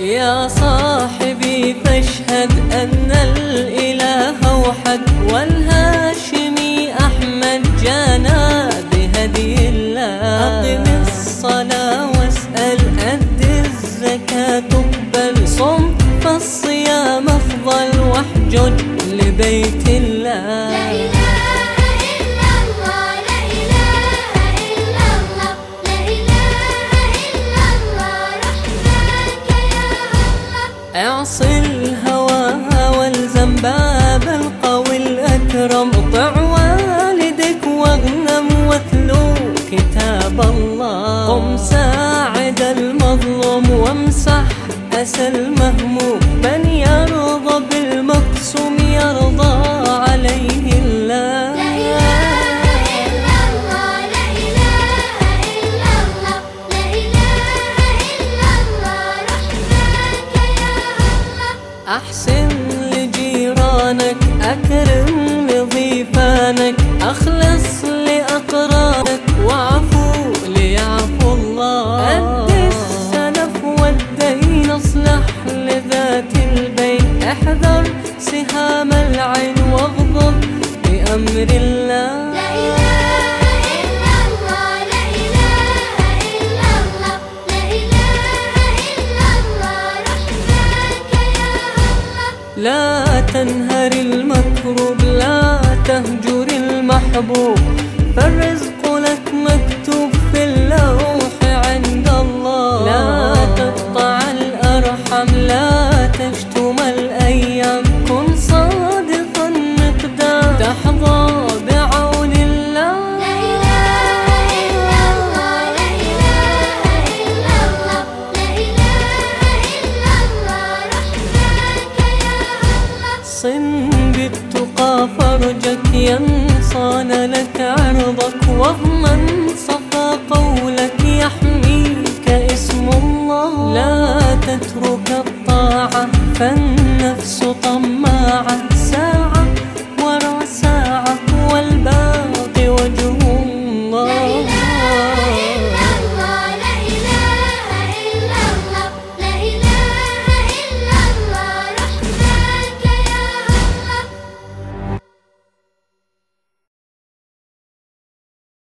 يا صاحبي فاشهد أن الإله وحد، والهاشمي أحمد جانا بهدي الله. أقم الصلاة واسأل، أد الزكاة تقبل، صم فالصيام أفضل، واحجج لبيت الله. اعص الهوى والزم باب القوي الأكرم، طع والدك واغنم واتلو كتاب الله. قم ساعد المظلوم وامسح أسى المهموم، من يرضى بالمقسوم يرضى عليه الله. أحسن لجيرانك، أكرم لضيفانك، أخلص لأقرانك، واعفو ليعفو الله. أد السلف والدين، اصلح لذات البين، احذر سهام العين واغضب بأمر الله. لا تنهر المكروب، لا تهجر المحبوب، فالرزق لك مكتوب في اللوح عند الله. لا تقطع الأرحم، لا تشتم الأيام، كن صادقا مقدام تحظى بعون الله. صن بالتقى فرجك، ينصان لك عرضك، واضمن صفا قولك، يحميك اسم الله. لا تترك الطاعة فالنفس طماعة،